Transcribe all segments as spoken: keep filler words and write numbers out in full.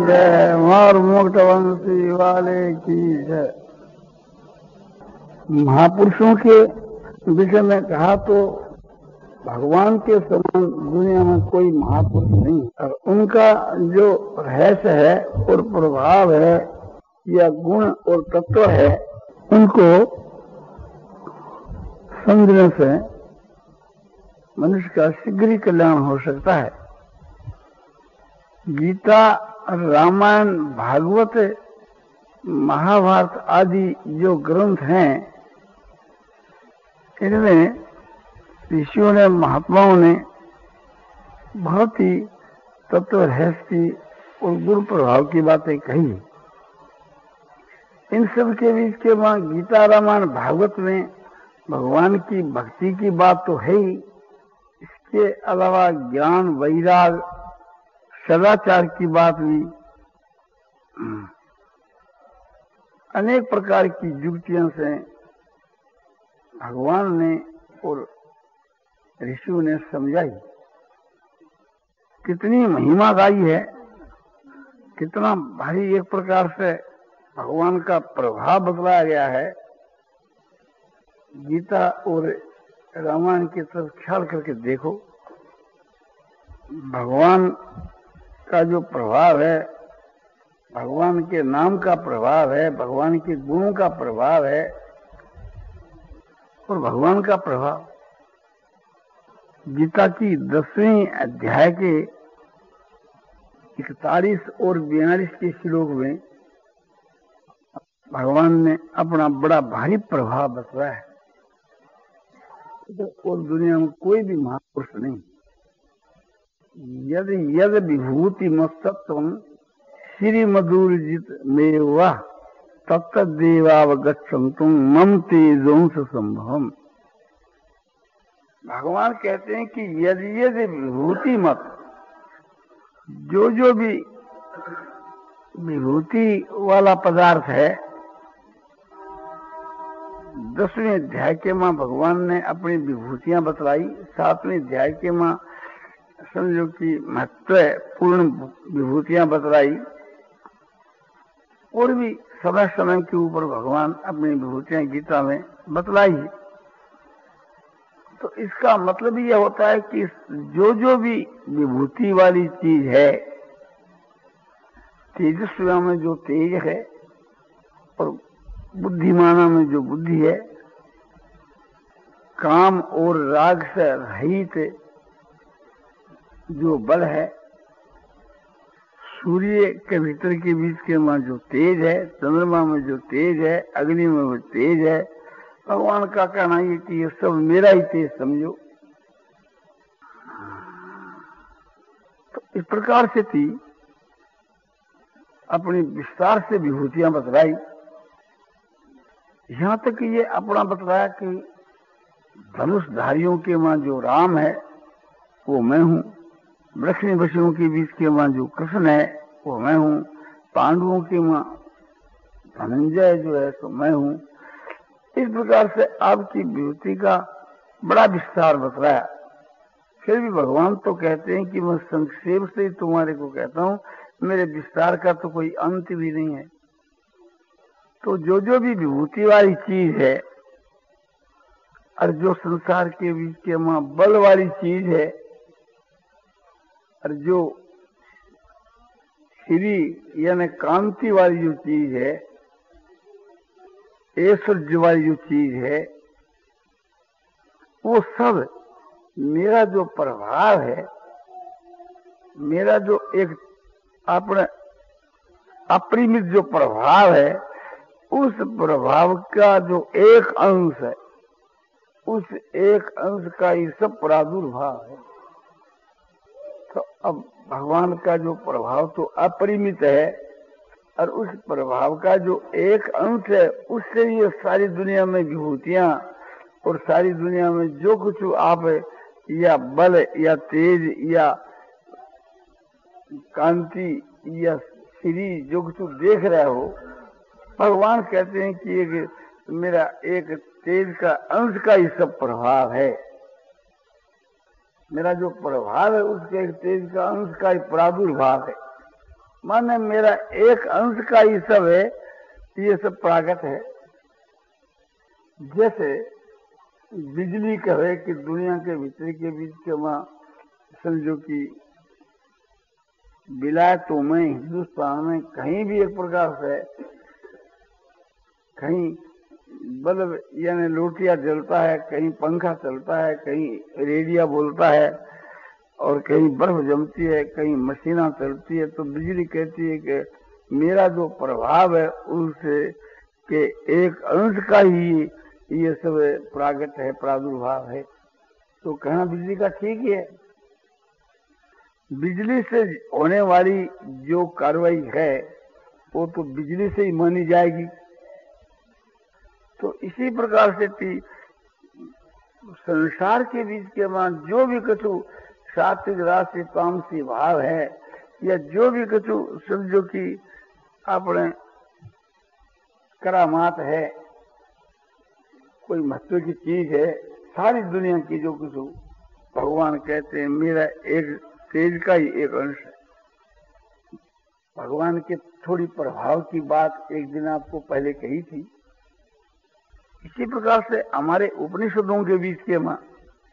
जय, मोर मुक्तवंशी वाले की जय। महापुरुषों के विषय में कहा तो भगवान के समान दुनिया में कोई महापुरुष नहीं, और उनका जो रहस्य है और प्रभाव है या गुण और तत्व है, उनको समझने से मनुष्य का शीघ्र ही कल्याण हो सकता है। गीता, रामायण, भागवत, महाभारत आदि जो ग्रंथ हैं, इनमें ऋषियों ने, महात्माओं ने बहुत ही तत्व रहस्य की और गुण प्रभाव की बातें कही। इन सब के बीच के वहां गीता, रामायण, भागवत में भगवान की भक्ति की बात तो है ही, इसके अलावा ज्ञान, वैराग, सदाचार की बात भी, अनेक प्रकार की युक्तियों से भगवान ने और ऋषियों ने समझाई। कितनी महिमा गाई है, कितना भारी एक प्रकार से भगवान का प्रभाव बतलाया गया है। गीता और रामायण की तरफ ख्याल करके देखो, भगवान का जो प्रभाव है, भगवान के नाम का प्रभाव है, भगवान के गुणों का प्रभाव है और भगवान का प्रभाव। गीता की दसवीं अध्याय के इकतालीस और बयालीस के श्लोक में भगवान ने अपना बड़ा भारी प्रभाव बतलाया है, और दुनिया में कोई भी महापुरुष नहीं। यदि यद विभूति मस्तत्वम श्री मधुरजित मेवा तत्त देवावगच्छन्तुम मम तेजोंस संभवम। भगवान कहते हैं कि यदि यदि विभूति मत, जो जो भी विभूति वाला पदार्थ है, दसवें अध्याय के मां भगवान ने अपनी विभूतियां बतलाई, सातवें अध्याय के मां समझो कि महत्वपूर्ण विभूतियां बतलाई, और भी समय समय के ऊपर भगवान अपनी विभूतियां गीता में बतलाई। तो इसका मतलब यह होता है कि जो जो भी विभूति वाली चीज है, तेजस्वी में जो तेज है और बुद्धिमाना में जो बुद्धि है, काम और राग से रहित जो बल है, सूर्य के भीतर के बीच के में जो तेज है, चंद्रमा में जो तेज है, अग्नि में वो तेज है, भगवान का कहना है कि ये सब मेरा ही तेज समझो। तो इस प्रकार से थी अपनी विस्तार से विभूतियां बतलाई। यहां तक ये अपना बतलाया कि धनुषधारियों के मां जो राम है वो मैं हूं, वृक्षनिवासियों के बीच के मां जो कृष्ण है वो मैं हूं, पांडवों के मां धनंजय जो है तो मैं हूं। इस प्रकार से आपकी विभूति का बड़ा विस्तार बतलाया। फिर भी भगवान तो कहते हैं कि मैं संक्षेप से ही तुम्हारे को कहता हूं, मेरे विस्तार का तो कोई अंत भी नहीं है। तो जो जो भी विभूति वाली चीज है और जो संसार के बीच के मां बल वाली चीज है, और जो श्री यानी कांति वाली जो चीज है, ऐश्वर्य वाली जो चीज है, वो सब मेरा जो प्रभाव है, मेरा जो एक अपने अपरिमित जो प्रभाव है, उस प्रभाव का जो एक अंश है, उस एक अंश का ही सब प्रादुर्भाव है। तो अब भगवान का जो प्रभाव तो अपरिमित है, और उस प्रभाव का जो एक अंश है, उससे ये सारी दुनिया में विभूतियां और सारी दुनिया में जो कुछ आप या बल या तेज या कांति या श्री जो कुछ देख रहे हो, भगवान कहते हैं कि एक मेरा एक तेज का अंश का ही सब प्रभाव है। मेरा जो प्रभाव है उसके एक तेज का अंश का ही प्रादुर्भाव है। माने मेरा एक अंश का ही सब है, ये सब प्रागत है। जैसे बिजली कहे कि दुनिया के भीतर के बीच के वहां समझो कि विलायतों में, हिंदुस्तान में कहीं भी एक प्रकार से कहीं बल्ब यानी लोटिया जलता है, कहीं पंखा चलता है, कहीं रेडिया बोलता है और कहीं बर्फ जमती है, कहीं मशीना चलती है, तो बिजली कहती है कि मेरा जो प्रभाव है उससे के एक अंश का ही ये सब प्रागट है, प्रादुर्भाव है। तो कहना बिजली का ठीक ही है। बिजली से होने वाली जो कार्रवाई है वो तो बिजली से ही मानी जाएगी। तो इसी प्रकार से संसार के बीच के मान जो भी कछु सात्विक राशि तामसी भाव है, या जो भी कछु समझो कि अपने करामात है, कोई महत्व की चीज है, सारी दुनिया की जो कुछ भगवान कहते हैं मेरा एक तेज का ही एक अंश है। भगवान के थोड़ी प्रभाव की बात एक दिन आपको पहले कही थी। इसी प्रकार से हमारे उपनिषदों के बीच के मां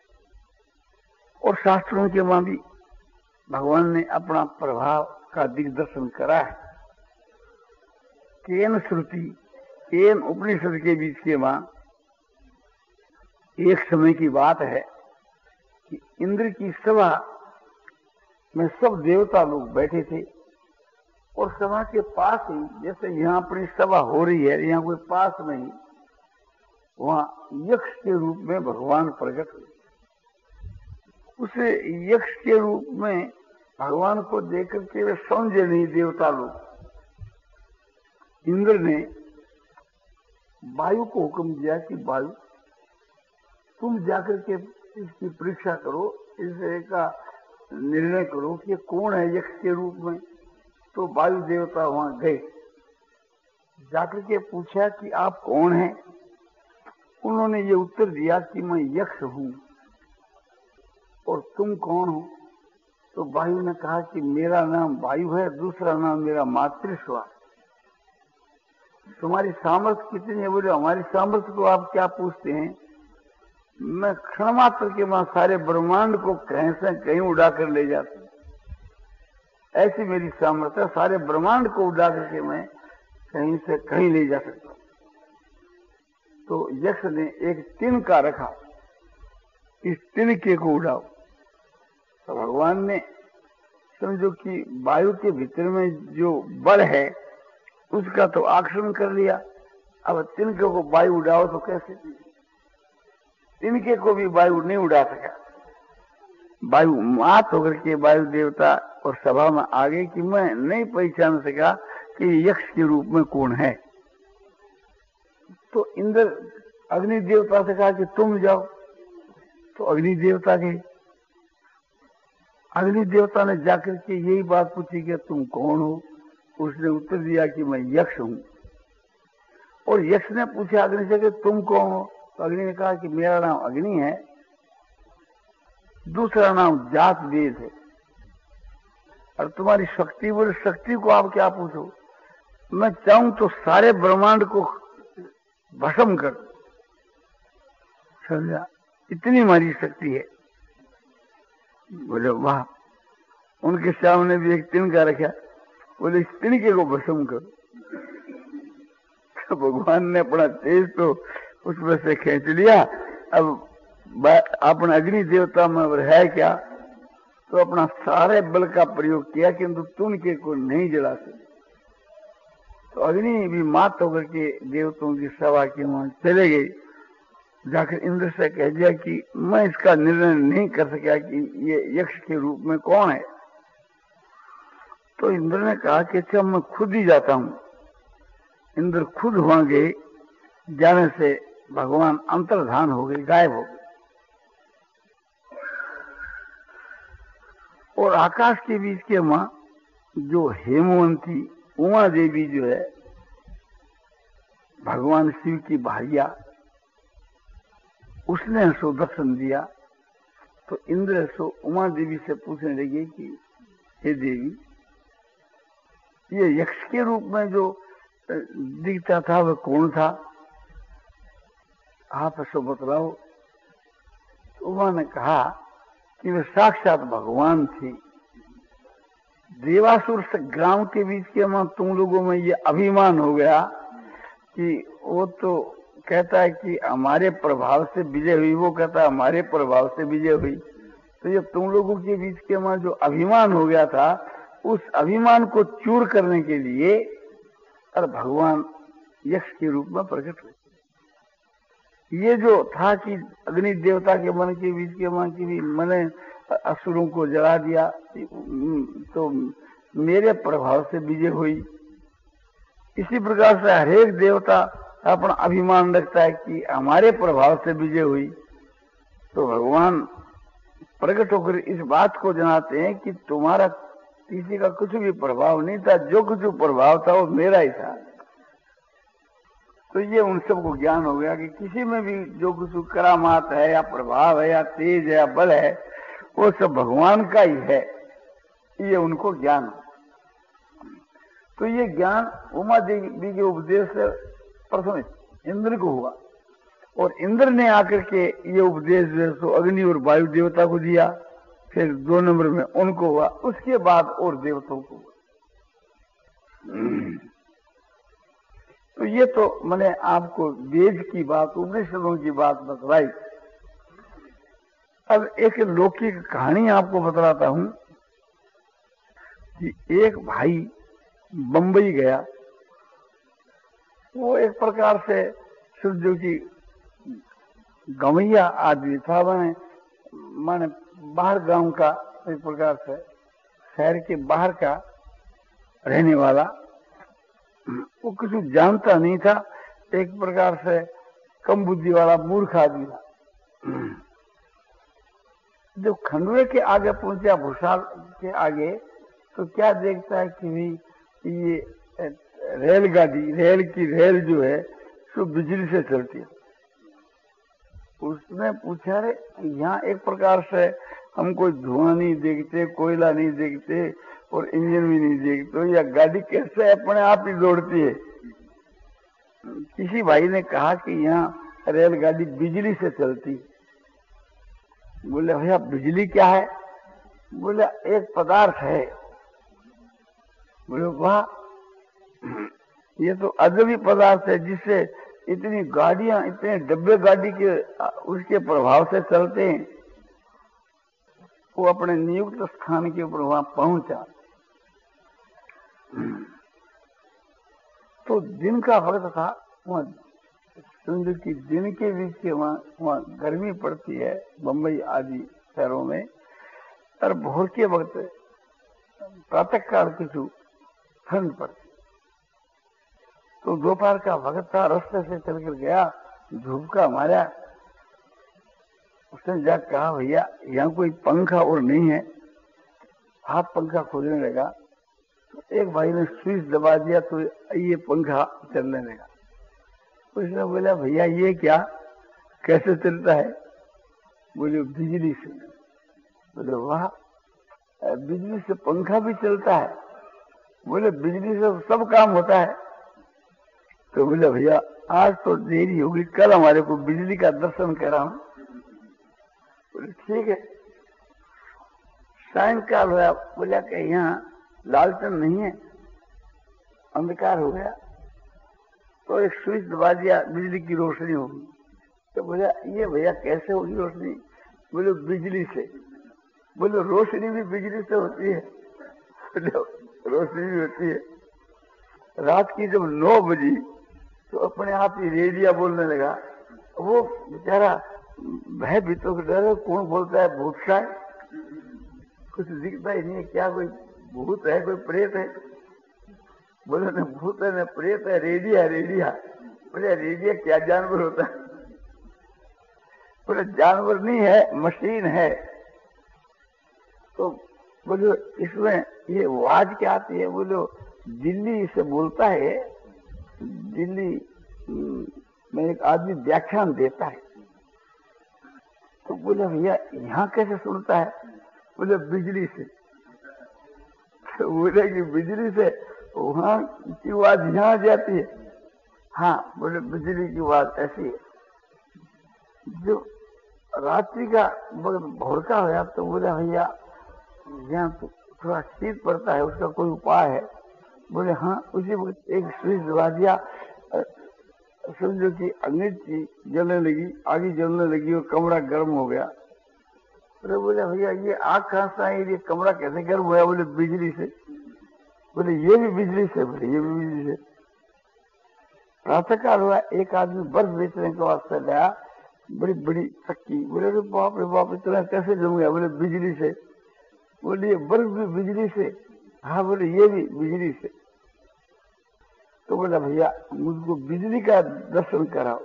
और शास्त्रों के मां भी भगवान ने अपना प्रभाव का दिग्दर्शन करा है। केन श्रुति केन उपनिषद के बीच के मां एक समय की बात है कि इंद्र की सभा में सब देवता लोग बैठे थे और सभा के पास ही, जैसे यहाँ अपनी सभा हो रही है, यहाँ कोई पास नहीं, वहां यक्ष के रूप में भगवान प्रकट हुए। उसे यक्ष के रूप में भगवान को देखकर के वे समझे नहीं देवता लोग। इंद्र ने वायु को हुक्म दिया कि वायु तुम जाकर के इसकी परीक्षा करो, इसका निर्णय करो कि कौन है यक्ष के रूप में। तो वायु देवता वहां गए, जाकर के पूछा कि आप कौन हैं। उन्होंने ये उत्तर दिया कि मैं यक्ष हूं और तुम कौन हो। तो वायु ने कहा कि मेरा नाम वायु है, दूसरा नाम मेरा मातृश्वा। तुम्हारी सामर्थ्य कितनी है? बोले हमारी सामर्थ्य को आप क्या पूछते हैं, मैं क्षण मात्र के वहां सारे ब्रह्मांड को कहीं से कहीं उड़ा कर ले जाता हूं। ऐसी मेरी सामर्थ्य, सारे ब्रह्मांड को उड़ा करके मैं कहीं से कहीं ले जा सकता हूं। तो यक्ष ने एक तिनका रखा, इस तिनके को उड़ाओ। तो भगवान ने समझो कि वायु के भीतर में जो बल है उसका तो आकर्षण कर लिया। अब तिनके को वायु उड़ाओ तो कैसे? तिनके को भी वायु नहीं उड़ा सका। वायु मात होकर के वायु देवता और सभा में आ गए कि मैं नहीं पहचान सका कि यक्ष के रूप में कौन है। तो इंद्र अग्नि देवता से कहा कि तुम जाओ। तो अग्नि देवता गए। अग्नि देवता ने जाकर के यही बात पूछी कि तुम कौन हो। उसने उत्तर दिया कि मैं यक्ष हूं। और यक्ष ने पूछा अग्नि से कि तुम कौन हो। तो अग्नि ने कहा कि मेरा नाम अग्नि है, दूसरा नाम जात वेद है, और तुम्हारी शक्ति, बोले शक्ति को आप क्या पूछो, मैं चाहूं तो सारे ब्रह्मांड को भस्म कर, समझा, इतनी हमारी शक्ति है। बोले वाह। उनके सामने भी एक तिनका रखा, बोले इस तिनके को भस्म करो। तो भगवान ने अपना तेज तो उसमें से खींच लिया। अब अपना अग्नि देवता में है क्या, तो अपना सारे बल का प्रयोग किया किंतु तिनके को नहीं जला सके। तो अग्नि भी मात होकर के देवताओं की सभा के वहां चले गई। जाकर इंद्र से कह दिया कि मैं इसका निर्णय नहीं कर सका कि ये यक्ष के रूप में कौन है। तो इंद्र ने कहा कि अच्छा मैं खुद ही जाता हूं। इंद्र खुद वहां गए। जाने से भगवान अंतर्धान हो गए, गायब हो गए। और आकाश के बीच के मां जो हेमवंती उमा देवी जो है भगवान शिव की भारिया, उसने सो दर्शन दिया। तो इंद्र सो उमा देवी से पूछने लगे कि हे देवी, ये यक्ष के रूप में जो दिखता था वह कौन था? आप ऐसा बतलाओ। तो उन्होंने कहा कि वे साक्षात भगवान थी। देवासुर संग्राम के बीच के मां तुम लोगों में ये अभिमान हो गया कि वो तो कहता है कि हमारे प्रभाव से विजय हुई, वो कहता है हमारे प्रभाव से विजय हुई। तो ये तुम लोगों के बीच के मां जो अभिमान हो गया था, उस अभिमान को चूर करने के लिए और भगवान यक्ष के रूप में प्रकट हुए। ये जो था कि अग्नि देवता के मन के बीच के मां की भी मैंने असुरों को जला दिया, तो मेरे प्रभाव से विजय हुई। इसी प्रकार से हरेक देवता अपना अभिमान रखता है कि हमारे प्रभाव से विजय हुई। तो भगवान प्रकट होकर इस बात को जनाते हैं कि तुम्हारा किसी का कुछ भी प्रभाव नहीं था, जो कुछ प्रभाव था वो मेरा ही था। तो ये उन सबको ज्ञान हो गया कि किसी में भी जो कुछ करामात है या प्रभाव है या तेज है या बल है, वो सब भगवान का ही है। ये उनको ज्ञान हो। तो ये ज्ञान उमा देवी के उपदेश से प्रथम इंद्र को हुआ, और इंद्र ने आकर के ये उपदेश जो तो अग्नि और वायु देवता को दिया। फिर दो नंबर में उनको हुआ, उसके बाद और देवताओं को हुआ। तो ये तो मैंने आपको वेद की बात, उपनिषदों की बात बतलाई। अब एक लौकिक कहानी आपको बतलाता हूं कि एक भाई बंबई गया। वो एक प्रकार से सूर्य की गवैया आदमी था, मैंने माने बाहर गांव का, एक प्रकार से शहर के बाहर का रहने वाला। वो कुछ जानता नहीं था, एक प्रकार से कम बुद्धि वाला मूर्ख आदमी था। जब खंडवे के आगे पहुंचा, भूसाल के आगे, तो क्या देखता है कि ये रेलगाड़ी, रेल की रेल जो है सो बिजली से चलती है। उसने पूछा, रे यहाँ एक प्रकार से हम कोई धुआं नहीं देखते, कोयला नहीं देखते और इंजन भी नहीं देखते, या गाड़ी कैसे अपने आप ही दौड़ती है? किसी भाई ने कहा कि यहाँ रेलगाड़ी बिजली से चलती। बोले भैया बिजली क्या है? बोले एक पदार्थ है। बोले वाह, ये तो अजबी पदार्थ है जिससे इतनी गाड़ियां, इतने डब्बे गाड़ी के उसके प्रभाव से चलते हैं। वो अपने नियुक्त स्थान के ऊपर वहां पहुंचा। तो दिन का वक्त था, वहां सूर्य की दिन के बीच के वहां वहां गर्मी पड़ती है बंबई आदि शहरों में, और भोर के वक्त प्रातः काल कुछ ठंड पड़ती। तो दोपहर का वक्त था, रास्ते से चलकर गया, झुपका मारा। उसने जाकर कहा भैया यहाँ कोई पंखा और नहीं है। हाथ पंखा खोलने लगा, तो एक भाई ने स्विच दबा दिया, तो ये पंखा चलने लगा। उसने बोला भैया ये क्या, कैसे चलता है? बोले बिजली से। बोले वाह, बिजली से पंखा भी चलता है? बोले बिजली से सब काम होता है। तो बोले भैया आज तो देरी होगी, कल हमारे को बिजली का दर्शन कराओ। बोले ठीक है। सायंकाल हुआ, बोला कि यहाँ लालटेन नहीं है, अंधकार हो गया। तो एक स्विच दबा दिया, बिजली की रोशनी होगी। तो बोला ये भैया कैसे होगी रोशनी? बोले बिजली से। बोले रोशनी भी बिजली से होती है? रोशनी भी होती है। रात की जब नौ बजी तो अपने आप ही रेडिया बोलने लगा। वो बेचारा भय भीतों के डर, कौन बोलता है? भूत सा है, कुछ दिखता ही नहीं है। क्या कोई भूत है, कोई प्रेत है? बोले न भूत है न प्रेत है, रेडिया रेडिया। बोले रेडिया क्या जानवर होता है? बोले जानवर नहीं है, मशीन है। तो बोलो इसमें ये आवाज क्या आती है? बोलो दिल्ली से बोलता है, दिल्ली में एक आदमी व्याख्यान देता है। तो बोले भैया यहाँ कैसे सुनता है? बोले बिजली से। तो बोले कि बिजली से वहां की बात यहाँ जाती है। हाँ, बोले बिजली की बात ऐसी है, जो रात्रि का भोरका हो तो बोले भैया यहाँ तो थोड़ा शीत पड़ता है, उसका कोई उपाय है? बोले हाँ, उसी वक्त एक स्विच दबा दिया, समझो कि अंग्रेजी जलने लगी, आगे जलने लगी और कमरा गर्म हो गया। बोले बोले भैया ये आग कहाँ से आई, ये कमरा कैसे गर्म हुआ? बोले बिजली से। बोले ये भी बिजली से? बोले ये भी बिजली से। प्रातःकाल हुआ, एक आदमी बर्फ बेचने के वास्ते गया, बड़ी बड़ी चक्की। बोले अरे बाप रे बाप, इतना कैसे जम गया? बोले बिजली से। बोले ये बर्फ भी बिजली से? हाँ। बोले ये भी बिजली से। तो बोला भैया मुझको बिजली का दर्शन कराओ।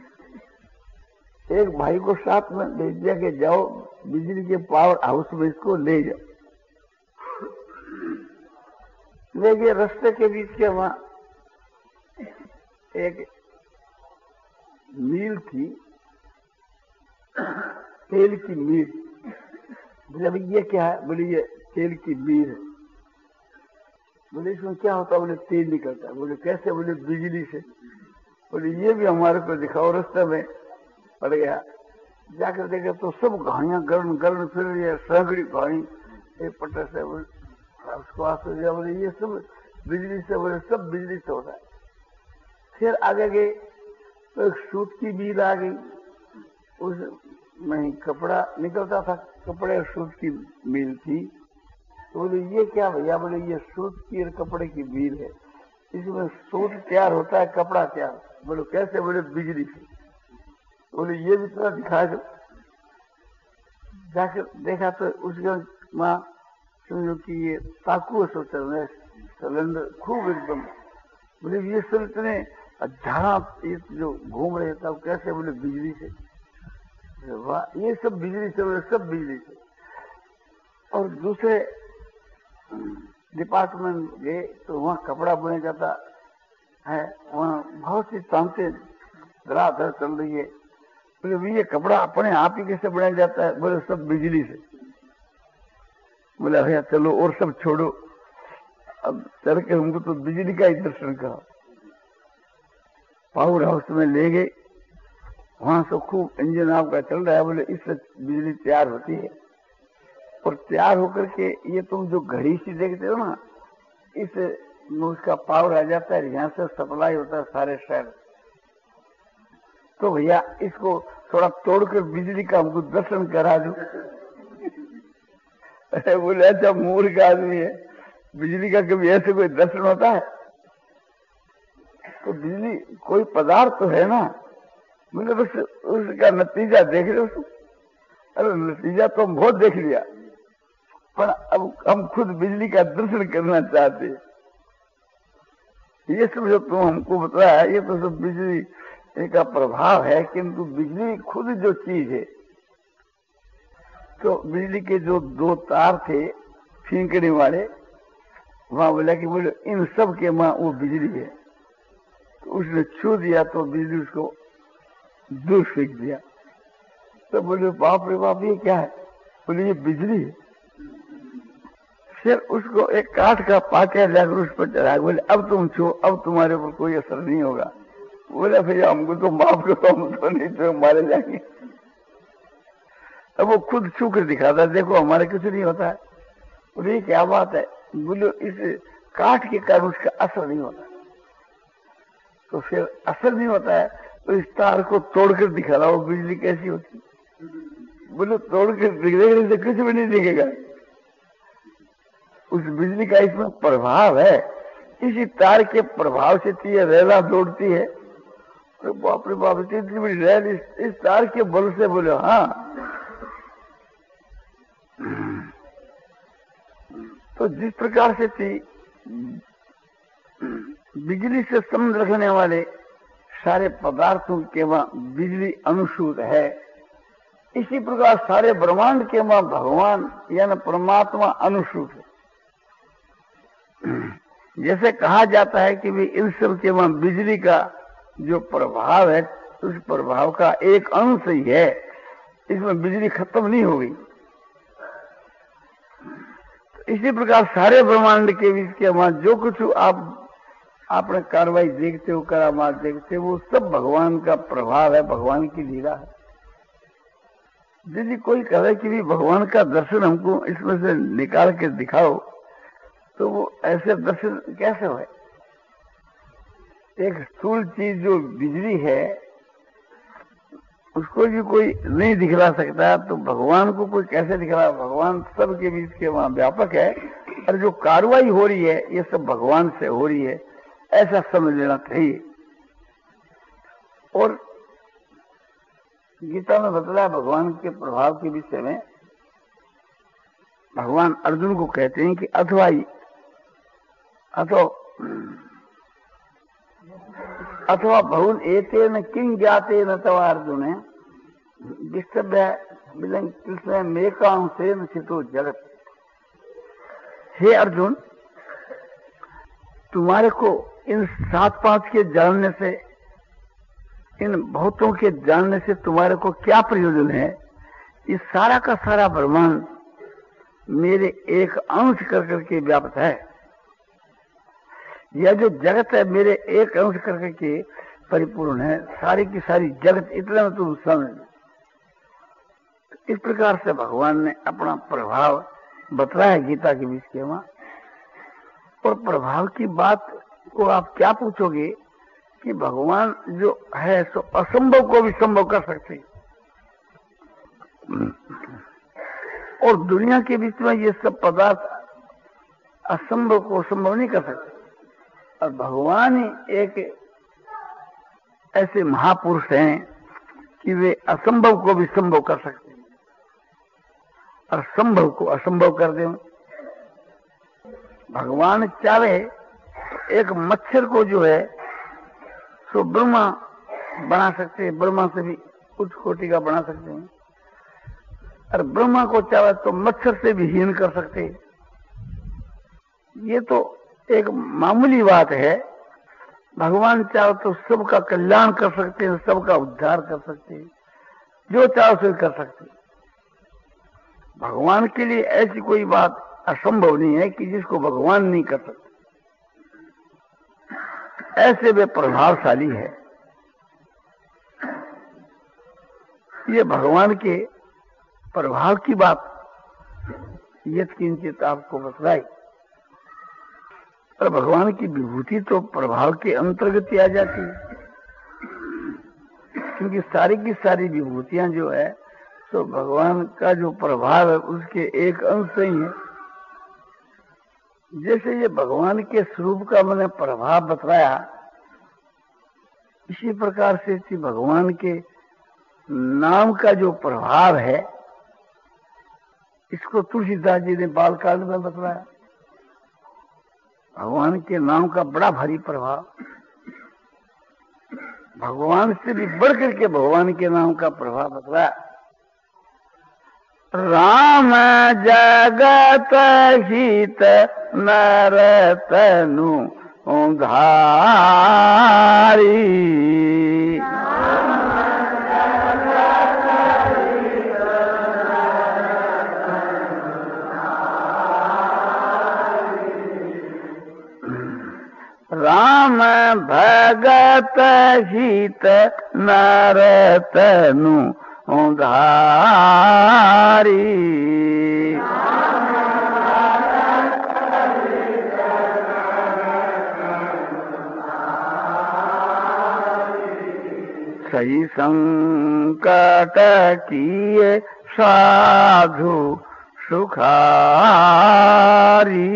एक भाई को साथ में भेज दिया कि जाओ बिजली के पावर हाउस में इसको ले जाओ। ले गए, रास्ते के बीच के वहां एक मील थी, तेल की मील। बोले भाई ये क्या है? बोले ये तेल की मील है। बोले इसमें क्या होता है? बोले तेल निकलता है। बोले कैसे? बोले बिजली से। बोले ये भी हमारे को दिखाओ। रास्ते में पड़ गया, जाकर देखा तो सब घाड़ियां गर्म गर्म फिर रही है, सैकड़ी घाड़ी एक पट्टे से। उसको आस दिया, बोले ये सब बिजली से? बोले सब बिजली से होता है। फिर आगे गए तो एक सूत की मील आ गई, उसमें कपड़ा निकलता था, कपड़े और सूत की मील थी। तो बोले ये क्या भैया? बोले ये सूत की और कपड़े की मील है, इसमें सूत तैयार होता है, कपड़ा तैयार। बोले कैसे? बोले बिजली से। बोले ये भी थोड़ा दिखा दो। जाकर देखा तो उसके माँ समझो कि ये ताकू सो चल रहे सिलेंडर खूब एकदम। बोले ये सब इतने झाड़ा जो घूम रहे तब कैसे? बोले बिजली से। वाह, ये सब बिजली से? बोले सब बिजली से। और दूसरे डिपार्टमेंट गए तो वहाँ कपड़ा बुने जाता है, वहाँ बहुत सी तांते धराधर चल रही है। बोले ये कपड़ा अपने आप ही कैसे बनाया जाता है? बोले सब बिजली से। बोला भैया चलो और सब छोड़ो, अब चल के हमको तो बिजली का ही दर्शन करो। पावर हाउस में ले गए, वहां से खूब इंजन आपका चल रहा है। बोले इससे बिजली तैयार होती है, और तैयार होकर के ये तुम जो घड़ी सी देखते हो ना, इससे उसका पावर आ जाता है, यहाँ से सप्लाई होता है सारे शहर। तो भैया इसको थोड़ा तोड़कर बिजली का हमको दर्शन करा दो। अरे बोले अच्छा मूर्ख आदमी है, बिजली का कभी ऐसे कोई दर्शन होता है? तो बिजली कोई पदार्थ तो है ना। बोले बस उसका नतीजा देख रहे हो। अरे नतीजा तो हम बहुत देख लिया, पर अब हम खुद बिजली का दर्शन करना चाहते हैं। ये सब जो तुम हमको बताया ये तो सब बिजली का प्रभाव है, किंतु बिजली खुद जो चीज है, तो बिजली के जो दो तार थे फींकने वाले, वहां बोला कि बोले इन सब के मां वो बिजली है। तो उसने छू दिया तो बिजली उसको दूर फेंक दिया। तो बोले बाप रे बाप ये क्या है? बोले ये बिजली है। फिर उसको एक काठ का पाके जाकर उस पर चढ़ा। बोले अब तुम छो, अब तुम्हारे ऊपर कोई असर नहीं होगा। बोले भैया हमको तो माफ करो, हम तो नहीं तो मारे जाएंगे। अब वो खुद छू कर दिखाता, देखो हमारे कुछ नहीं होता है। बोले ये क्या बात है? बोले इस काठ के कारण उसका असर नहीं होता। तो फिर असर नहीं होता है तो इस तार को तोड़कर दिखा रहा, वो बिजली कैसी होती? बोले तोड़कर दिखने से कुछ भी नहीं दिखेगा। उस बिजली का इसमें प्रभाव है, इसी तार के प्रभाव से ये रेला दौड़ती है। तो बाप रे बाप इतनी बड़ी रेल इस, इस तार के बल से। बोले हाँ। तो जिस प्रकार से थी बिजली से संबंध रखने वाले सारे पदार्थों के वहां बिजली अनुसूत है, इसी प्रकार सारे ब्रह्मांड के वहां भगवान यानी परमात्मा अनुसूत है। जैसे कहा जाता है कि भी इन सब के वहां बिजली का जो प्रभाव है, उस प्रभाव का एक अंश ही है, इसमें बिजली खत्म नहीं हो गई। इसी प्रकार सारे ब्रह्मांड के बीच के वहां जो कुछ आप आपने कार्रवाई देखते हो, करामात देखते हो, वो सब भगवान का प्रभाव है, भगवान की लीला है। यदि कोई कहे कि भी भगवान का दर्शन हमको इसमें से निकाल के दिखाओ, तो वो ऐसे दर्शन कैसे हो? एक स्थूल चीज जो बिजली है उसको भी कोई नहीं दिखला सकता, तो भगवान को कोई कैसे दिखला? भगवान सबके बीच के वहां व्यापक है, और जो कार्रवाई हो रही है ये सब भगवान से हो रही है, ऐसा समझ लेना चाहिए। और गीता में बतलाया भगवान के प्रभाव के विषय में, भगवान अर्जुन को कहते हैं कि अथवा अथवा अथवा बहुन एते न किं ज्ञाते न तवा अर्जुन विस्तव्य विलंग कृष्ण मेकांशे न चितो जगत। हे अर्जुन, तुम्हारे को इन सात पांच के जानने से, इन बहुतों के जानने से तुम्हारे को क्या प्रयोजन है? ये सारा का सारा ब्रह्मांड मेरे एक अंश कर करके व्याप्त है। यह जो जगत है मेरे एक अंश कर करके परिपूर्ण है, सारी की सारी जगत, इतना में तुम समझ। इस प्रकार से भगवान ने अपना प्रभाव बतलाया गीता के बीच के वहां। और प्रभाव की बात को आप क्या पूछोगे कि भगवान जो है सो असंभव को भी संभव कर सकते, और दुनिया के बीच में ये सब पदार्थ असंभव को संभव नहीं कर सकते। और भगवान ही एक ऐसे महापुरुष हैं कि वे असंभव को भी संभव कर सकते हैं और संभव को असंभव कर दें। भगवान चाहे तो एक मच्छर को जो है सो ब्रह्मा बना सकते हैं, ब्रह्मा से भी उच्च कोटि का बना सकते हैं, और ब्रह्मा को चाहे तो मच्छर से भी हीन कर सकते हैं। ये तो एक मामूली बात है। भगवान चाहे तो सबका कल्याण कर सकते हैं, सबका उद्धार कर सकते हैं, जो चाहे उसे कर सकते हैं। भगवान के लिए ऐसी कोई बात असंभव नहीं है कि जिसको भगवान नहीं कर सकते। ऐसे वे प्रभावशाली है। ये भगवान के प्रभाव की बात यत्किंचित आपको बतलाई। और भगवान की विभूति तो प्रभाव के अंतर्गत आ जाती है, क्योंकि सारी की सारी विभूतियां जो है तो भगवान का जो प्रभाव है उसके एक अंश ही है। जैसे ये भगवान के स्वरूप का मैंने प्रभाव बतलाया, इसी प्रकार से भगवान के नाम का जो प्रभाव है इसको तुलसीदास जी ने बालकांड में बतलाया। भगवान के नाम का बड़ा भारी प्रभाव, भगवान से भी बढ़कर के भगवान के नाम का प्रभाव बतलाया। राम जगत हित नर तनु धारी, राम भगत हित नर तनु धारी। सही संकट किए साधु सुखारी,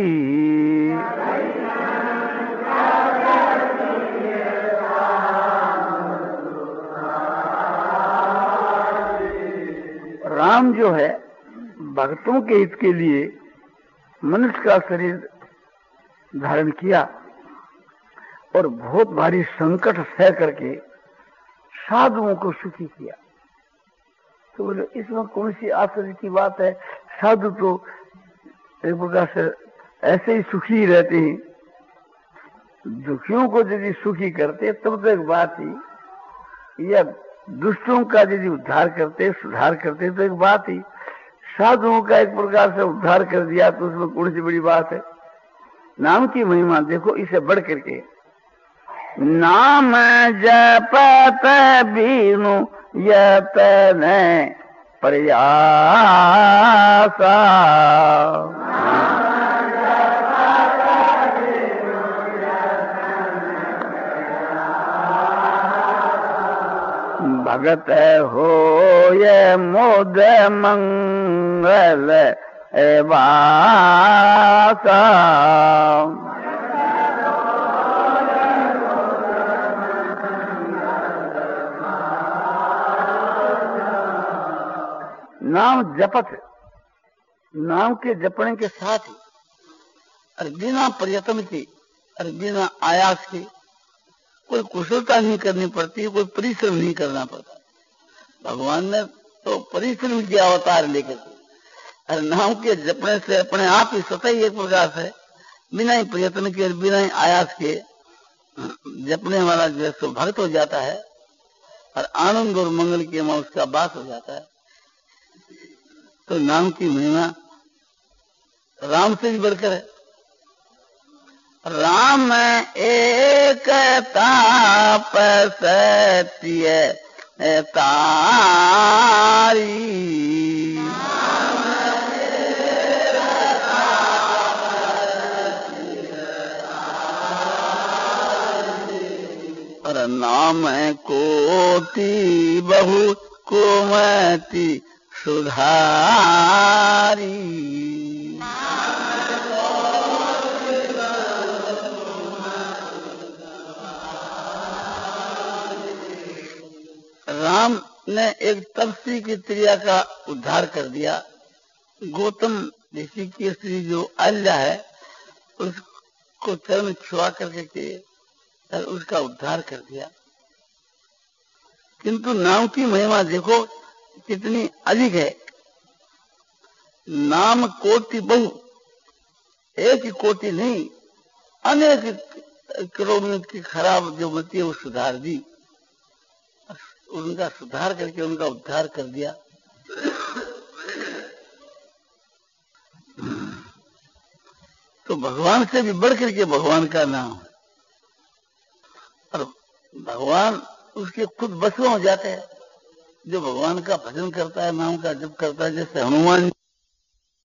राम जो है भक्तों के हित के लिए मनुष्य का शरीर धारण किया और बहुत भारी संकट सह करके साधुओं को सुखी किया। तो बोले इसमें कौन सी आश्चर्य की बात है? साधु तो एक प्रकार से ऐसे ही सुखी ही रहते हैं। दुखियों को यदि सुखी करते तब तो एक बात ही, या दुष्टों का यदि उद्धार करते सुधार करते तो एक बात ही। साधुओं का एक प्रकार से उद्धार कर दिया, तो उसमें कौन सी बड़ी बात है। नाम की महिमा देखो, इसे बढ़ करके नाम जपत बीनु यतन प्रयासा, भगत होय मोद मंगल वासा। नाम जपत, नाम के जपने के साथ ही और बिना प्रयत्न के और बिना आयास के, कोई कुशलता नहीं करनी पड़ती, कोई परिश्रम नहीं करना पड़ता। भगवान ने तो परिश्रम किया अवतार लेकर के, और नाम के जपने से अपने आप ही स्वतः ही एक प्रकार से बिना ही प्रयत्न के और बिना ही आयास के जपने वाला जो है सो भक्त हो जाता है, और आनंद और मंगल के में उसका वास हो जाता है। तो नाम की महिमा राम से भी बढ़कर है। राम एक ताप सत्य तारी, और नाम कोटि बहु कुमति सुधारी। राम ने एक तपस्वी की स्त्रिया का उद्धार कर दिया। गौतम ऋषि की स्त्री जो अल्ला है, उसको चरण छुआ करके के और उसका उद्धार कर दिया। किंतु नाम की महिमा देखो कितनी अधिक है। नाम कोटि बहु, एक ही कोटि नहीं, अनेक करोड़ों की खराब जो मती है वो सुधार दी, उनका सुधार करके उनका उद्धार कर दिया। तो भगवान से भी बढ़ करके भगवान का नाम है, और भगवान उसके खुद बस में हो जाते हैं। जो भगवान का भजन करता है, नाम का जप करता है, जैसे हनुमान